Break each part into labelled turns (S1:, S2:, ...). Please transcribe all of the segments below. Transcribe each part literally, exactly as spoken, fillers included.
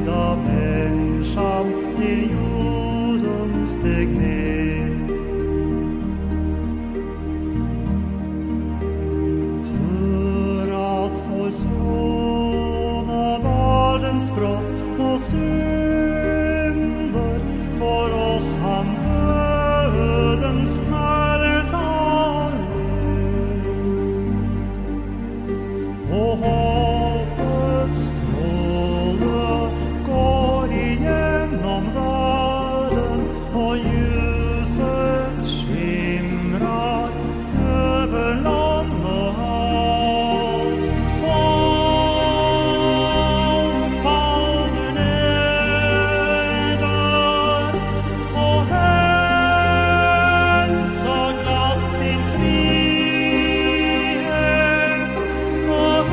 S1: da människan till jorden steg ned. För att försona världens brott och synder, för oss han dödens smärta led. Och hoppets stråle går igenom världen, och ljuset skimrar över land och hav. Folk faller neder och hälsar glatt din frihet, och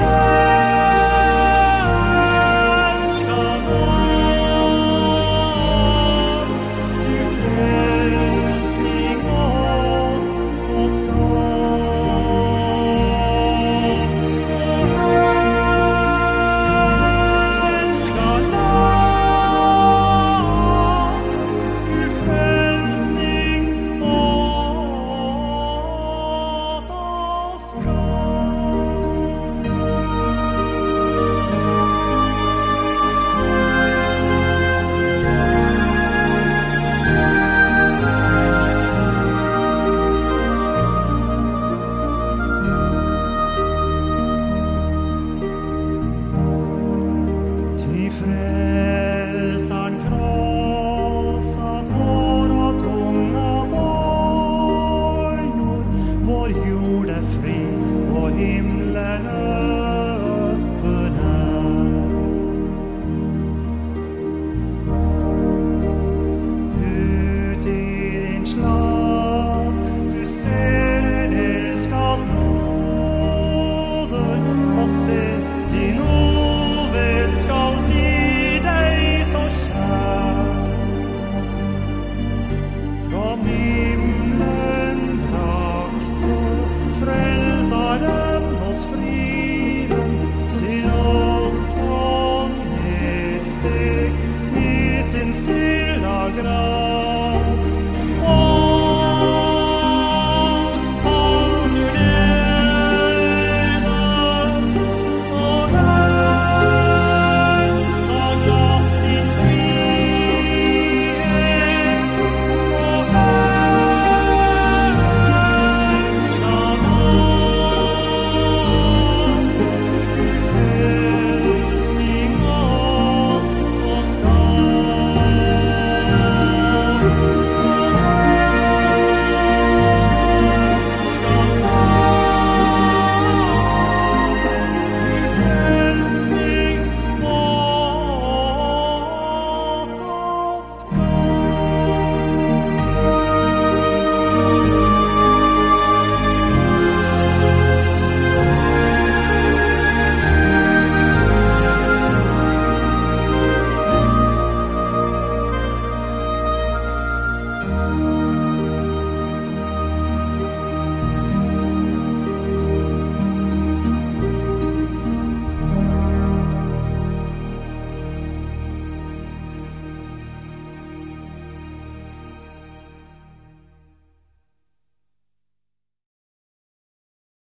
S1: helga natt, du frälsning åt oss gav. Och helga natt, du frälsning åt oss Ty frälsaren krossat våra tunga bojor, vår jord är fri och himlen öppen är. Ut i din slav du ser en älskad broder, och se din oved skall bli dig så kär. Från himlen brakte frälsaren oss friden, till oss han nedsteg i sin stilla grav.